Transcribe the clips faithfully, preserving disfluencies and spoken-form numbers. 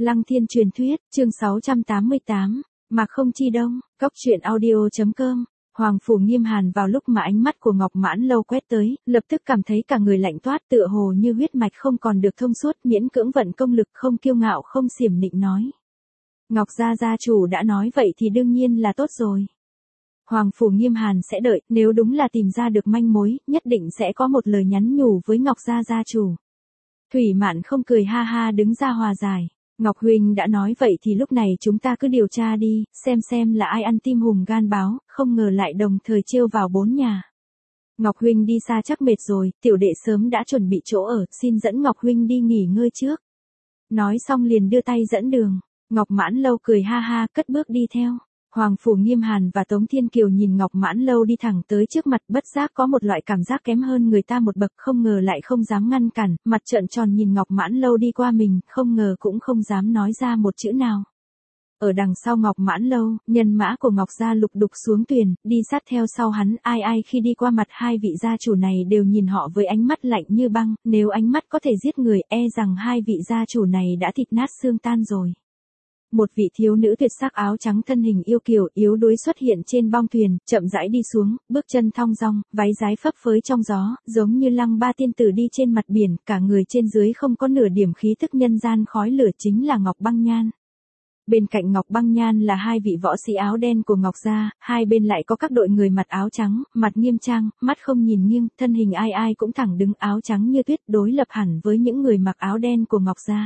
Lăng Thiên truyền thuyết, chương sáu trăm tám mươi tám, Mạc Không Chi Đông, Cốc truyện audio.com. Hoàng Phủ Nghiêm Hàn vào lúc mà ánh mắt của Ngọc Mãn Lâu quét tới, lập tức cảm thấy cả người lạnh toát, tựa hồ như huyết mạch không còn được thông suốt, miễn cưỡng vận công lực, không kiêu ngạo không xiểm nịnh nói. Ngọc gia gia chủ đã nói vậy thì đương nhiên là tốt rồi. Hoàng Phủ Nghiêm Hàn sẽ đợi, nếu đúng là tìm ra được manh mối, nhất định sẽ có một lời nhắn nhủ với Ngọc gia gia chủ. Thủy Mạn không cười ha ha đứng ra hòa giải. Ngọc Huynh đã nói vậy thì lúc này chúng ta cứ điều tra đi, xem xem là ai ăn tim hùm gan báo, không ngờ lại đồng thời trêu vào bốn nhà. Ngọc Huynh đi xa chắc mệt rồi, tiểu đệ sớm đã chuẩn bị chỗ ở, xin dẫn Ngọc Huynh đi nghỉ ngơi trước. Nói xong liền đưa tay dẫn đường, Ngọc Mãn Lâu cười ha ha, cất bước đi theo. Hoàng Phủ Nghiêm Hàn và Tống Thiên Kiều nhìn Ngọc Mãn Lâu đi thẳng tới trước mặt, bất giác có một loại cảm giác kém hơn người ta một bậc, không ngờ lại không dám ngăn cản, mặt trợn tròn nhìn Ngọc Mãn Lâu đi qua mình, không ngờ cũng không dám nói ra một chữ nào. Ở đằng sau Ngọc Mãn Lâu, nhân mã của Ngọc gia lục đục xuống thuyền, đi sát theo sau hắn, ai ai khi đi qua mặt hai vị gia chủ này đều nhìn họ với ánh mắt lạnh như băng, nếu ánh mắt có thể giết người, e rằng hai vị gia chủ này đã thịt nát xương tan rồi. Một vị thiếu nữ tuyệt sắc áo trắng thân hình yêu kiều yếu đuối xuất hiện trên bong thuyền, chậm rãi đi xuống, bước chân thong dong, váy rái phấp phới trong gió, giống như lăng ba tiên tử đi trên mặt biển, cả người trên dưới không có nửa điểm khí thức nhân gian khói lửa, chính là Ngọc Băng Nhan. Bên cạnh Ngọc Băng Nhan là hai vị võ sĩ áo đen của Ngọc gia, hai bên lại có các đội người mặc áo trắng, mặt nghiêm trang, mắt không nhìn nghiêng, thân hình ai ai cũng thẳng đứng, áo trắng như tuyết, đối lập hẳn với những người mặc áo đen của Ngọc gia.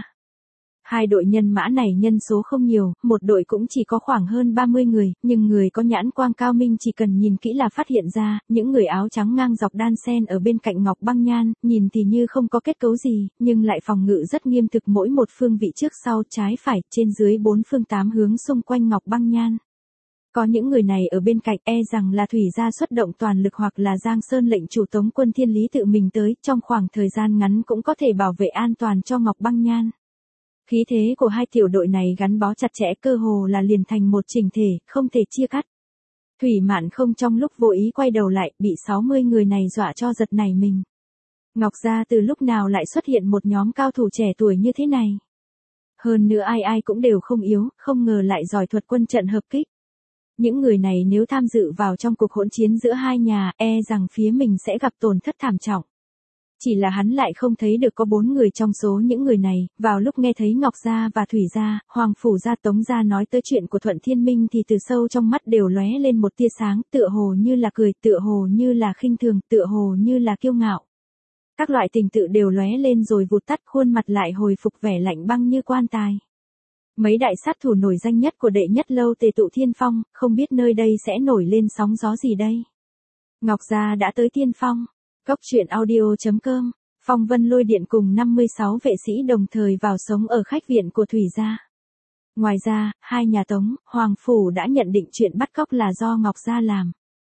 Hai đội nhân mã này nhân số không nhiều, một đội cũng chỉ có khoảng hơn ba mươi người, nhưng người có nhãn quang cao minh chỉ cần nhìn kỹ là phát hiện ra, những người áo trắng ngang dọc đan xen ở bên cạnh Ngọc Băng Nhan, nhìn thì như không có kết cấu gì, nhưng lại phòng ngự rất nghiêm thực, mỗi một phương vị trước sau, trái phải, trên dưới bốn phương tám hướng xung quanh Ngọc Băng Nhan. Có những người này ở bên cạnh, e rằng là Thủy gia xuất động toàn lực hoặc là Giang Sơn lệnh chủ Tống quân Thiên Lý tự mình tới, trong khoảng thời gian ngắn cũng có thể bảo vệ an toàn cho Ngọc Băng Nhan. Khí thế của hai tiểu đội này gắn bó chặt chẽ, cơ hồ là liền thành một chỉnh thể, không thể chia cắt. Thủy Mạn không trong lúc vô ý quay đầu lại, bị sáu mươi người này dọa cho giật nảy mình. Ngọc gia từ lúc nào lại xuất hiện một nhóm cao thủ trẻ tuổi như thế này? Hơn nữa ai ai cũng đều không yếu, không ngờ lại giỏi thuật quân trận hợp kích. Những người này nếu tham dự vào trong cuộc hỗn chiến giữa hai nhà, e rằng phía mình sẽ gặp tổn thất thảm trọng. Chỉ là hắn lại không thấy được có bốn người trong số những người này, vào lúc nghe thấy Ngọc gia và Thủy gia, Hoàng Phủ gia, Tống gia nói tới chuyện của Thuận Thiên Minh thì từ sâu trong mắt đều lóe lên một tia sáng, tựa hồ như là cười, tựa hồ như là khinh thường, tựa hồ như là kiêu ngạo. Các loại tình tự đều lóe lên rồi vụt tắt, khuôn mặt lại hồi phục vẻ lạnh băng như quan tài. Mấy đại sát thủ nổi danh nhất của đệ nhất lâu Tề tụ Thiên Phong, không biết nơi đây sẽ nổi lên sóng gió gì đây. Ngọc gia đã tới Thiên Phong. Cốc truyện audio.com, Phong Vân Lôi Điện cùng năm mươi sáu vệ sĩ đồng thời vào sống ở khách viện của Thủy gia. Ngoài ra, hai nhà Tống, Hoàng Phủ đã nhận định chuyện bắt cóc là do Ngọc gia làm.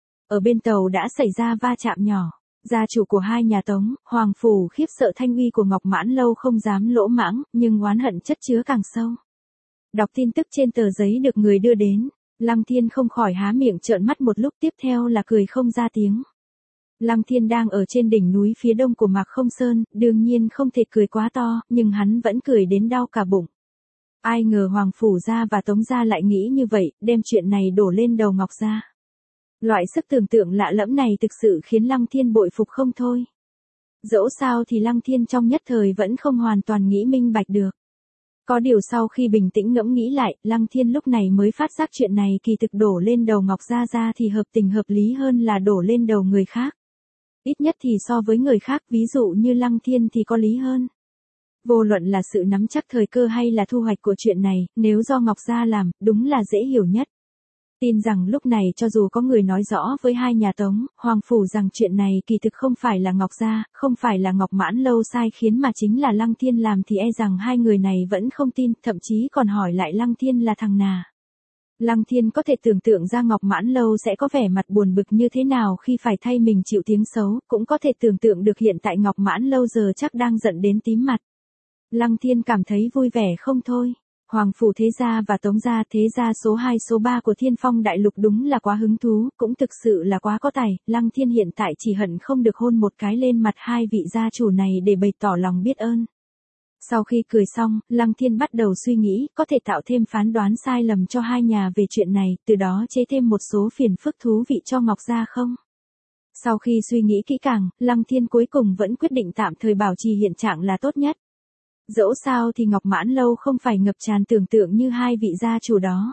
Ở bên tàu đã xảy ra va chạm nhỏ. Gia chủ của hai nhà Tống, Hoàng Phủ khiếp sợ thanh uy của Ngọc Mãn Lâu không dám lỗ mãng, nhưng oán hận chất chứa càng sâu. Đọc tin tức trên tờ giấy được người đưa đến, Lăng Thiên không khỏi há miệng trợn mắt một lúc, tiếp theo là cười không ra tiếng. Lăng Thiên đang ở trên đỉnh núi phía đông của Mạc Không Sơn, đương nhiên không thể cười quá to, nhưng hắn vẫn cười đến đau cả bụng. Ai ngờ Hoàng Phủ gia và Tống gia lại nghĩ như vậy, đem chuyện này đổ lên đầu Ngọc gia. Loại sức tưởng tượng lạ lẫm này thực sự khiến Lăng Thiên bội phục không thôi. Dẫu sao thì Lăng Thiên trong nhất thời vẫn không hoàn toàn nghĩ minh bạch được. Có điều sau khi bình tĩnh ngẫm nghĩ lại, Lăng Thiên lúc này mới phát giác chuyện này kỳ thực đổ lên đầu Ngọc gia gia thì hợp tình hợp lý hơn là đổ lên đầu người khác. Ít nhất thì so với người khác, ví dụ như Lăng Thiên thì có lý hơn. Vô luận là sự nắm chắc thời cơ hay là thu hoạch của chuyện này, nếu do Ngọc gia làm, đúng là dễ hiểu nhất. Tin rằng lúc này cho dù có người nói rõ với hai nhà Tống, Hoàng Phủ rằng chuyện này kỳ thực không phải là Ngọc gia, không phải là Ngọc Mãn Lâu sai khiến mà chính là Lăng Thiên làm thì e rằng hai người này vẫn không tin, thậm chí còn hỏi lại Lăng Thiên là thằng nào. Lăng Thiên có thể tưởng tượng ra Ngọc Mãn Lâu sẽ có vẻ mặt buồn bực như thế nào khi phải thay mình chịu tiếng xấu, cũng có thể tưởng tượng được hiện tại Ngọc Mãn Lâu giờ chắc đang giận đến tím mặt. Lăng Thiên cảm thấy vui vẻ không thôi. Hoàng Phủ thế gia và Tống gia, thế gia số hai số ba của Thiên Phong đại lục đúng là quá hứng thú, cũng thực sự là quá có tài, Lăng Thiên hiện tại chỉ hận không được hôn một cái lên mặt hai vị gia chủ này để bày tỏ lòng biết ơn. Sau khi cười xong, Lăng Thiên bắt đầu suy nghĩ có thể tạo thêm phán đoán sai lầm cho hai nhà về chuyện này, từ đó chế thêm một số phiền phức thú vị cho Ngọc Gia không? Sau khi suy nghĩ kỹ càng, Lăng Thiên cuối cùng vẫn quyết định tạm thời bảo trì hiện trạng là tốt nhất. Dẫu sao thì Ngọc Mãn Lâu không phải ngập tràn tưởng tượng như hai vị gia chủ đó.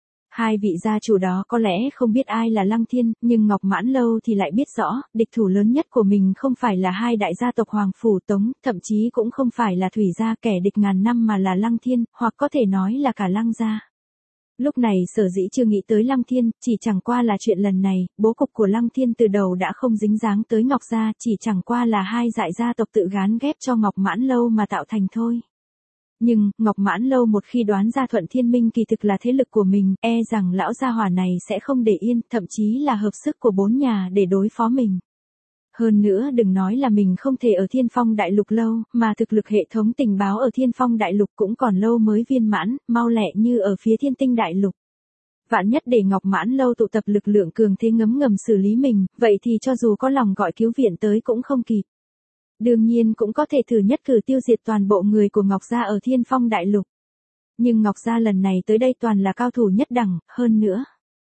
Hai vị gia chủ đó có lẽ không biết ai là Lăng Thiên, nhưng Ngọc Mãn Lâu thì lại biết rõ, địch thủ lớn nhất của mình không phải là hai đại gia tộc Hoàng Phủ Tống, thậm chí cũng không phải là Thủy gia kẻ địch ngàn năm mà là Lăng Thiên, hoặc có thể nói là cả Lăng gia. Lúc này sở dĩ chưa nghĩ tới Lăng Thiên, chỉ chẳng qua là chuyện lần này, bố cục của Lăng Thiên từ đầu đã không dính dáng tới Ngọc gia, chỉ chẳng qua là hai đại gia tộc tự gán ghép cho Ngọc Mãn Lâu mà tạo thành thôi. Nhưng, Ngọc Mãn Lâu một khi đoán ra Thuận Thiên Minh kỳ thực là thế lực của mình, e rằng lão gia hỏa này sẽ không để yên, thậm chí là hợp sức của bốn nhà để đối phó mình. Hơn nữa đừng nói là mình không thể ở Thiên Phong Đại Lục lâu, mà thực lực hệ thống tình báo ở Thiên Phong Đại Lục cũng còn lâu mới viên mãn, mau lẹ như ở phía Thiên Tinh Đại Lục. Vạn nhất để Ngọc Mãn Lâu tụ tập lực lượng cường thế ngấm ngầm xử lý mình, vậy thì cho dù có lòng gọi cứu viện tới cũng không kịp. Đương nhiên cũng có thể thử nhất cử tiêu diệt toàn bộ người của Ngọc Gia ở Thiên Phong Đại Lục. Nhưng Ngọc Gia lần này tới đây toàn là cao thủ nhất đẳng, hơn nữa.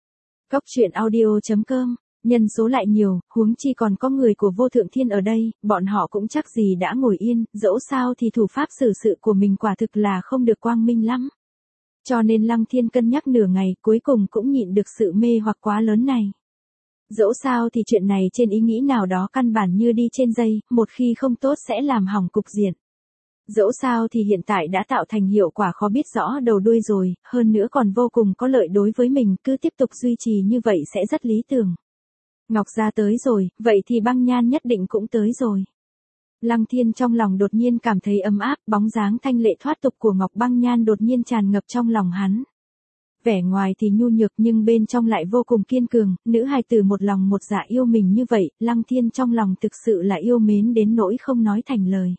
Cốc truyện audio chấm com, nhân số lại nhiều, huống chi còn có người của Vô Thượng Thiên ở đây, bọn họ cũng chắc gì đã ngồi yên, dẫu sao thì thủ pháp xử sự của mình quả thực là không được quang minh lắm. Cho nên Lăng Thiên cân nhắc nửa ngày, cuối cùng cũng nhịn được sự mê hoặc quá lớn này. Dẫu sao thì chuyện này trên ý nghĩ nào đó căn bản như đi trên dây, một khi không tốt sẽ làm hỏng cục diện. Dẫu sao thì hiện tại đã tạo thành hiệu quả khó biết rõ đầu đuôi rồi, hơn nữa còn vô cùng có lợi đối với mình, cứ tiếp tục duy trì như vậy sẽ rất lý tưởng. Ngọc Gia tới rồi, vậy thì Băng Nhan nhất định cũng tới rồi. Lăng Thiên trong lòng đột nhiên cảm thấy ấm áp, bóng dáng thanh lệ thoát tục của Ngọc Băng Nhan đột nhiên tràn ngập trong lòng hắn. Vẻ ngoài thì nhu nhược nhưng bên trong lại vô cùng kiên cường, nữ hài tử một lòng một dạ yêu mình như vậy, Lăng Thiên trong lòng thực sự là yêu mến đến nỗi không nói thành lời.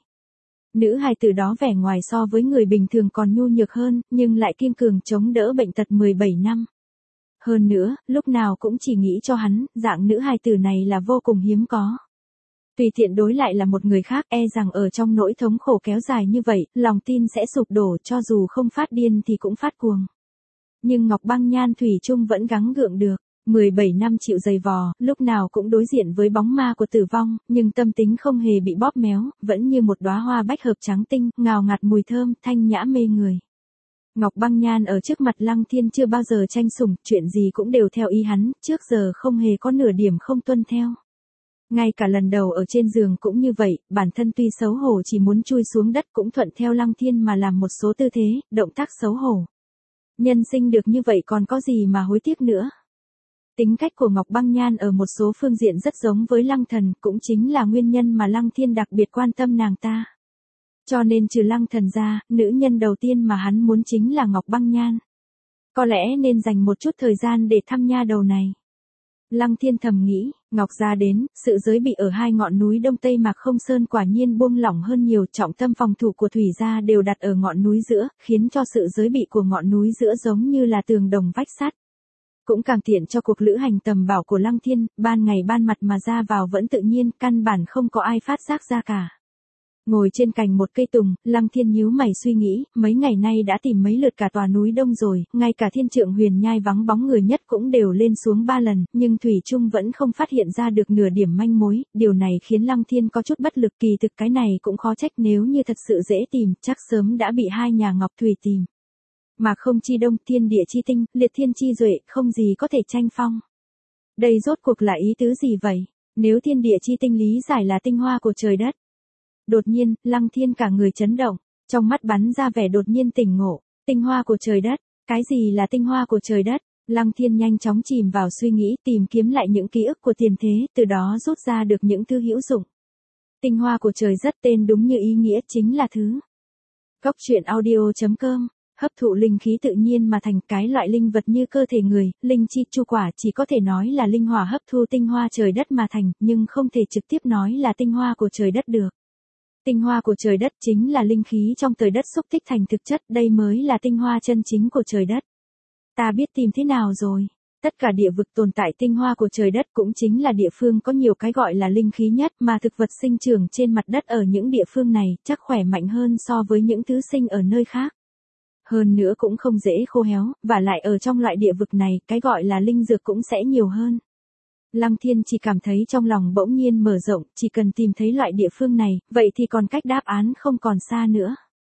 Nữ hài tử đó vẻ ngoài so với người bình thường còn nhu nhược hơn, nhưng lại kiên cường chống đỡ bệnh tật mười bảy năm. Hơn nữa, lúc nào cũng chỉ nghĩ cho hắn, dạng nữ hài tử này là vô cùng hiếm có. Tùy tiện đối lại là một người khác, e rằng ở trong nỗi thống khổ kéo dài như vậy, lòng tin sẽ sụp đổ, cho dù không phát điên thì cũng phát cuồng. Nhưng Ngọc Băng Nhan thủy chung vẫn gắng gượng được, mười bảy năm chịu dày vò, lúc nào cũng đối diện với bóng ma của tử vong, nhưng tâm tính không hề bị bóp méo, vẫn như một đóa hoa bách hợp trắng tinh, ngào ngạt mùi thơm, thanh nhã mê người. Ngọc Băng Nhan ở trước mặt Lăng Thiên chưa bao giờ tranh sủng, chuyện gì cũng đều theo ý hắn, trước giờ không hề có nửa điểm không tuân theo. Ngay cả lần đầu ở trên giường cũng như vậy, bản thân tuy xấu hổ chỉ muốn chui xuống đất cũng thuận theo Lăng Thiên mà làm một số tư thế, động tác xấu hổ. Nhân sinh được như vậy còn có gì mà hối tiếc nữa. Tính cách của Ngọc Băng Nhan ở một số phương diện rất giống với Lăng Thần, cũng chính là nguyên nhân mà Lăng Thiên đặc biệt quan tâm nàng ta. Cho nên trừ Lăng Thần ra, nữ nhân đầu tiên mà hắn muốn chính là Ngọc Băng Nhan. Có lẽ nên dành một chút thời gian để thăm nha đầu này. Lăng Thiên thầm nghĩ, Ngọc Gia đến, sự giới bị ở hai ngọn núi Đông Tây Mạc Không Sơn quả nhiên buông lỏng hơn nhiều, trọng tâm phòng thủ của Thủy Gia đều đặt ở ngọn núi giữa, khiến cho sự giới bị của ngọn núi giữa giống như là tường đồng vách sắt. Cũng càng tiện cho cuộc lữ hành tầm bảo của Lăng Thiên, ban ngày ban mặt mà ra vào vẫn tự nhiên, căn bản không có ai phát giác ra cả. Ngồi trên cành một cây tùng, Lăng Thiên nhíu mày suy nghĩ, mấy ngày nay đã tìm mấy lượt cả tòa núi Đông rồi, ngay cả Thiên Trượng Huyền Nhai vắng bóng người nhất cũng đều lên xuống ba lần, nhưng Thủy Trung vẫn không phát hiện ra được nửa điểm manh mối, điều này khiến Lăng Thiên có chút bất lực, kỳ thực cái này cũng khó trách, nếu như thật sự dễ tìm, chắc sớm đã bị hai nhà Ngọc Thủy tìm. Mà không chi Đông, thiên địa chi tinh, liệt thiên chi duệ, không gì có thể tranh phong. Đây rốt cuộc là ý tứ gì vậy? Nếu thiên địa chi tinh lý giải là tinh hoa của trời đất. Đột nhiên, Lăng Thiên cả người chấn động, trong mắt bắn ra vẻ đột nhiên tỉnh ngộ, tinh hoa của trời đất, cái gì là tinh hoa của trời đất? Lăng Thiên nhanh chóng chìm vào suy nghĩ, tìm kiếm lại những ký ức của tiền thế, từ đó rút ra được những thứ hữu dụng. Tinh hoa của trời rất tên đúng như ý nghĩa, chính là thứ. Cốc truyện audio chấm com, hấp thụ linh khí tự nhiên mà thành, cái loại linh vật như cơ thể người, linh chi chu quả chỉ có thể nói là linh hỏa hấp thu tinh hoa trời đất mà thành, nhưng không thể trực tiếp nói là tinh hoa của trời đất được. Tinh hoa của trời đất chính là linh khí trong trời đất xúc tích thành thực chất, đây mới là tinh hoa chân chính của trời đất. Ta biết tìm thế nào rồi. Tất cả địa vực tồn tại tinh hoa của trời đất cũng chính là địa phương có nhiều cái gọi là linh khí nhất, mà thực vật sinh trưởng trên mặt đất ở những địa phương này chắc khỏe mạnh hơn so với những thứ sinh ở nơi khác. Hơn nữa cũng không dễ khô héo, và lại ở trong loại địa vực này, cái gọi là linh dược cũng sẽ nhiều hơn. Lăng Thiên chỉ cảm thấy trong lòng bỗng nhiên mở rộng, chỉ cần tìm thấy loại địa phương này, vậy thì còn cách đáp án không còn xa nữa.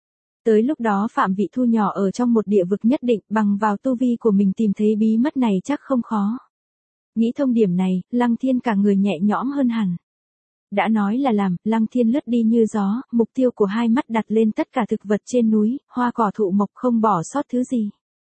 Tới lúc đó phạm vị thu nhỏ ở trong một địa vực nhất định, bằng vào tu vi của mình tìm thấy bí mật này chắc không khó. Nghĩ thông điểm này, Lăng Thiên cả người nhẹ nhõm hơn hẳn. Đã nói là làm, Lăng Thiên lướt đi như gió, mục tiêu của hai mắt đặt lên tất cả thực vật trên núi, hoa cỏ thụ mộc không bỏ sót thứ gì.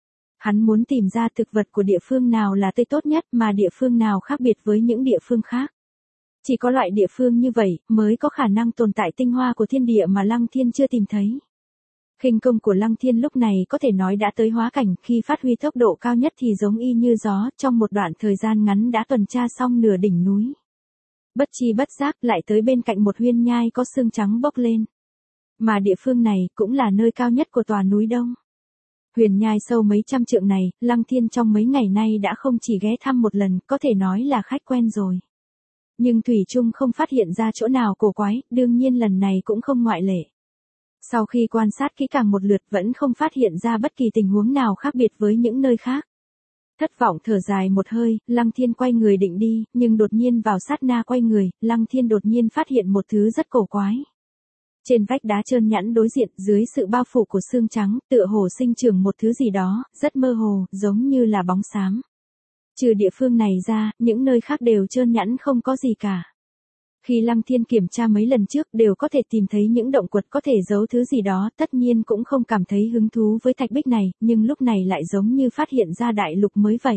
Hắn muốn tìm ra thực vật của địa phương nào là tươi tốt nhất mà địa phương nào khác biệt với những địa phương khác. Chỉ có loại địa phương như vậy mới có khả năng tồn tại tinh hoa của thiên địa mà Lăng Thiên chưa tìm thấy. Khinh công của Lăng Thiên lúc này có thể nói đã tới hóa cảnh, khi phát huy tốc độ cao nhất thì giống y như gió, trong một đoạn thời gian ngắn đã tuần tra xong nửa đỉnh núi. Bất chi bất giác lại tới bên cạnh một huyên nhai có sương trắng bốc lên. Mà địa phương này cũng là nơi cao nhất của tòa núi Đông. Huyền nhai sâu mấy trăm trượng này, Lăng Thiên trong mấy ngày nay đã không chỉ ghé thăm một lần, có thể nói là khách quen rồi. Nhưng Thủy Trung không phát hiện ra chỗ nào cổ quái, đương nhiên lần này cũng không ngoại lệ. Sau khi quan sát kỹ càng một lượt vẫn không phát hiện ra bất kỳ tình huống nào khác biệt với những nơi khác. Thất vọng thở dài một hơi, Lăng Thiên quay người định đi, nhưng đột nhiên vào sát na quay người, Lăng Thiên đột nhiên phát hiện một thứ rất cổ quái. Trên vách đá trơn nhẵn đối diện, dưới sự bao phủ của sương trắng, tựa hồ sinh trưởng một thứ gì đó, rất mơ hồ, giống như là bóng xám. Trừ địa phương này ra, những nơi khác đều trơn nhẵn không có gì cả. Khi Lăng Thiên kiểm tra mấy lần trước đều có thể tìm thấy những động quật có thể giấu thứ gì đó, tất nhiên cũng không cảm thấy hứng thú với thạch bích này, nhưng lúc này lại giống như phát hiện ra đại lục mới vậy.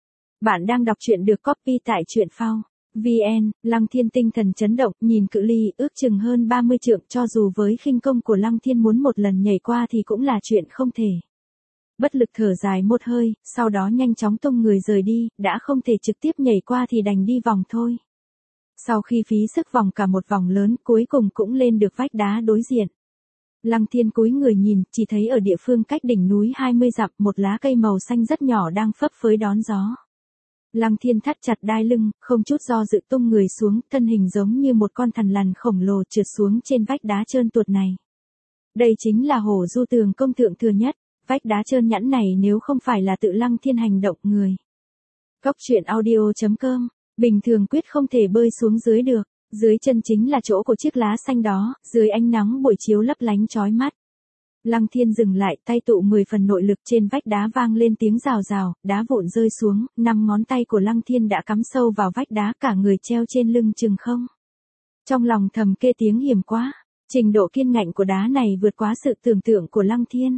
Bạn đang đọc truyện được copy tại truyện phao chấm vn, Lăng Thiên tinh thần chấn động, nhìn cự ly ước chừng hơn ba mươi trượng, cho dù với khinh công của Lăng Thiên muốn một lần nhảy qua thì cũng là chuyện không thể. Bất lực thở dài một hơi, sau đó nhanh chóng tung người rời đi, đã không thể trực tiếp nhảy qua thì đành đi vòng thôi. Sau khi phí sức vòng cả một vòng lớn, cuối cùng cũng lên được vách đá đối diện. Lăng Thiên cúi người nhìn, chỉ thấy ở địa phương cách đỉnh núi hai mươi dặm, một lá cây màu xanh rất nhỏ đang phấp phới đón gió. Lăng Thiên thắt chặt đai lưng, không chút do dự tung người xuống, thân hình giống như một con thằn lằn khổng lồ trượt xuống trên vách đá trơn tuột này. Đây chính là Hổ Du Tường công tượng thừa nhất, vách đá trơn nhẵn này nếu không phải là tự Lăng Thiên hành động người. Góc truyện audio chấm com, bình thường quyết không thể bơi xuống dưới được, dưới chân chính là chỗ của chiếc lá xanh đó, dưới ánh nắng buổi chiếu lấp lánh chói mắt. Lăng Thiên dừng lại, tay tụ mười phần nội lực, trên vách đá vang lên tiếng rào rào, đá vụn rơi xuống, năm ngón tay của Lăng Thiên đã cắm sâu vào vách đá, cả người treo trên lưng chừng không. Trong lòng thầm kêu tiếng hiểm quá, trình độ kiên ngạnh của đá này vượt quá sự tưởng tượng của Lăng Thiên.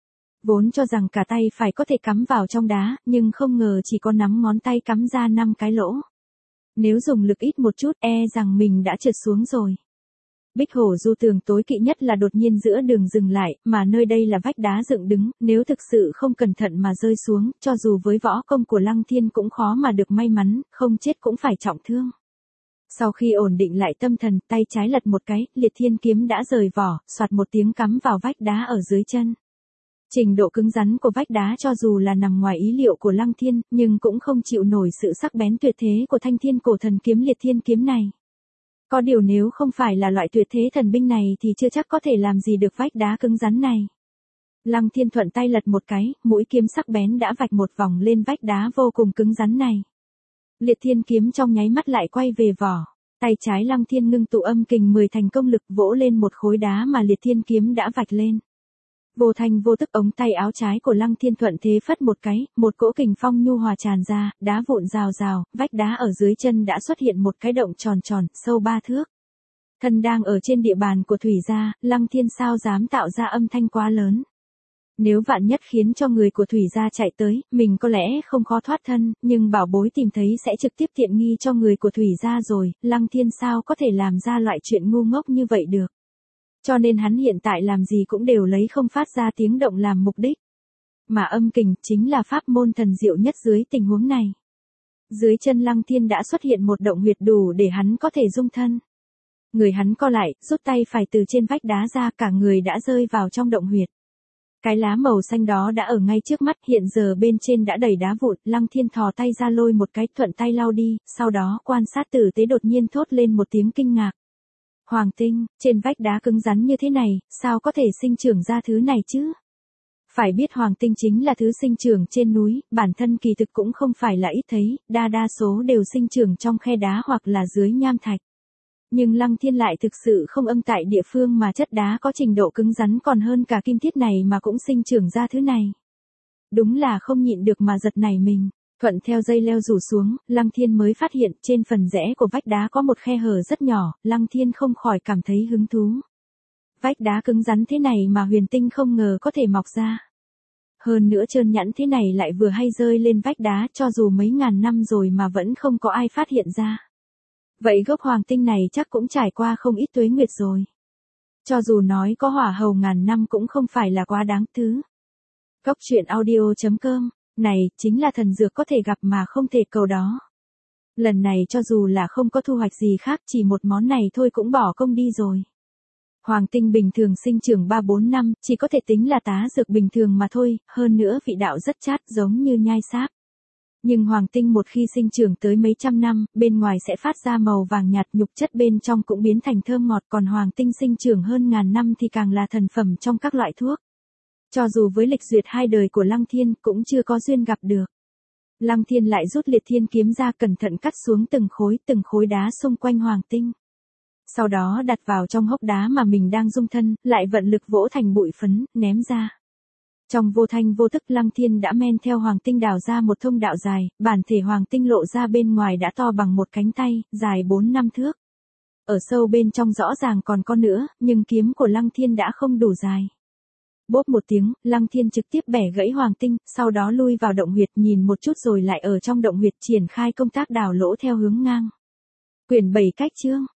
Vốn cho rằng cả tay phải có thể cắm vào trong đá, nhưng không ngờ chỉ có nắm ngón tay cắm ra năm cái lỗ. Nếu dùng lực ít một chút e rằng mình đã trượt xuống rồi. Bích Hổ Du Tường tối kỵ nhất là đột nhiên giữa đường dừng lại, mà nơi đây là vách đá dựng đứng, nếu thực sự không cẩn thận mà rơi xuống, cho dù với võ công của Lăng Thiên cũng khó mà được may mắn, không chết cũng phải trọng thương. Sau khi ổn định lại tâm thần, tay trái lật một cái, Liệt Thiên kiếm đã rời vỏ, soạt một tiếng cắm vào vách đá ở dưới chân. Trình độ cứng rắn của vách đá cho dù là nằm ngoài ý liệu của Lăng Thiên, nhưng cũng không chịu nổi sự sắc bén tuyệt thế của thanh thiên cổ thần kiếm Liệt Thiên kiếm này. Có điều nếu không phải là loại tuyệt thế thần binh này thì chưa chắc có thể làm gì được vách đá cứng rắn này. Lăng Thiên thuận tay lật một cái, mũi kiếm sắc bén đã vạch một vòng lên vách đá vô cùng cứng rắn này. Liệt Thiên kiếm trong nháy mắt lại quay về vỏ. Tay trái Lăng Thiên ngưng tụ âm kình mười thành công lực vỗ lên một khối đá mà Liệt Thiên kiếm đã vạch lên. Vô thành vô tức ống tay áo trái của Lăng Thiên thuận thế phất một cái, một cỗ kình phong nhu hòa tràn ra, đá vụn rào rào, vách đá ở dưới chân đã xuất hiện một cái động tròn tròn, sâu ba thước. Thân đang ở trên địa bàn của Thủy gia, Lăng Thiên sao dám tạo ra âm thanh quá lớn. Nếu vạn nhất khiến cho người của Thủy gia chạy tới, mình có lẽ không khó thoát thân, nhưng bảo bối tìm thấy sẽ trực tiếp tiện nghi cho người của Thủy gia rồi, Lăng Thiên sao có thể làm ra loại chuyện ngu ngốc như vậy được. Cho nên hắn hiện tại làm gì cũng đều lấy không phát ra tiếng động làm mục đích. Mà âm kình chính là pháp môn thần diệu nhất dưới tình huống này. Dưới chân Lăng Thiên đã xuất hiện một động huyệt đủ để hắn có thể dung thân. Người hắn co lại, rút tay phải từ trên vách đá ra, cả người đã rơi vào trong động huyệt. Cái lá màu xanh đó đã ở ngay trước mắt, hiện giờ bên trên đã đầy đá vụn, Lăng Thiên thò tay ra lôi một cái, thuận tay lau đi, sau đó quan sát tử tế đột nhiên thốt lên một tiếng kinh ngạc. Hoàng tinh, trên vách đá cứng rắn như thế này, sao có thể sinh trưởng ra thứ này chứ? Phải biết hoàng tinh chính là thứ sinh trưởng trên núi, bản thân kỳ thực cũng không phải là ít thấy, đa đa số đều sinh trưởng trong khe đá hoặc là dưới nham thạch. Nhưng Lăng Thiên lại thực sự không âm tại địa phương mà chất đá có trình độ cứng rắn còn hơn cả kim thiết này mà cũng sinh trưởng ra thứ này. Đúng là không nhịn được mà giật nảy mình. Thuận theo dây leo rủ xuống, Lăng Thiên mới phát hiện trên phần rẽ của vách đá có một khe hở rất nhỏ, Lăng Thiên không khỏi cảm thấy hứng thú. Vách đá cứng rắn thế này mà huyền tinh không ngờ có thể mọc ra. Hơn nữa trơn nhẵn thế này lại vừa hay rơi lên vách đá, cho dù mấy ngàn năm rồi mà vẫn không có ai phát hiện ra. Vậy gốc hoàng tinh này chắc cũng trải qua không ít tuế nguyệt rồi. Cho dù nói có hỏa hầu ngàn năm cũng không phải là quá đáng thứ. Góc truyện audio chấm com, này chính là thần dược có thể gặp mà không thể cầu đó. Lần này cho dù là không có thu hoạch gì khác, chỉ một món này thôi cũng bỏ công đi rồi. Hoàng tinh bình thường sinh trưởng ba bốn năm, chỉ có thể tính là tá dược bình thường mà thôi, hơn nữa vị đạo rất chát giống như nhai sáp. Nhưng hoàng tinh một khi sinh trưởng tới mấy trăm năm, bên ngoài sẽ phát ra màu vàng nhạt, nhục chất bên trong cũng biến thành thơm ngọt, còn hoàng tinh sinh trưởng hơn ngàn năm thì càng là thần phẩm trong các loại thuốc. Cho dù với lịch duyệt hai đời của Lăng Thiên cũng chưa có duyên gặp được. Lăng Thiên lại rút liệt thiên kiếm ra, cẩn thận cắt xuống từng khối từng khối đá xung quanh hoàng tinh. Sau đó đặt vào trong hốc đá mà mình đang dung thân, lại vận lực vỗ thành bụi phấn, ném ra. Trong vô thanh vô tức Lăng Thiên đã men theo hoàng tinh đào ra một thông đạo dài, bản thể hoàng tinh lộ ra bên ngoài đã to bằng một cánh tay, dài bốn năm thước. Ở sâu bên trong rõ ràng còn có nữa, nhưng kiếm của Lăng Thiên đã không đủ dài. Bốp một tiếng, Lăng Thiên trực tiếp bẻ gãy hoàng tinh, sau đó lui vào động huyệt nhìn một chút rồi lại ở trong động huyệt triển khai công tác đào lỗ theo hướng ngang. Quyển bảy cách chương.